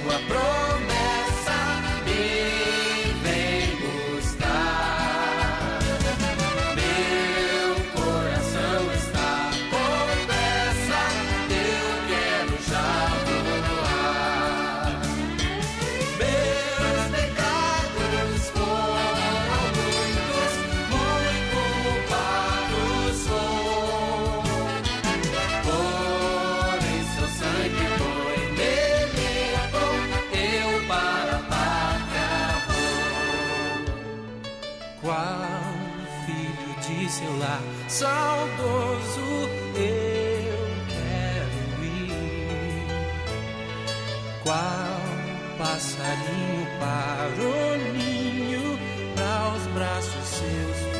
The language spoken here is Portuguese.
tua promessa me vem buscar. Meu coração está com pressa, eu quero já voar. Meus pecados foram muitos, muito culpado sou. Porém seu sangue foi, me levou, eu para a pátria vou. Qual filho de seu lar saudoso eu quero ir. Qual passarinho para o ninho, para os braços seus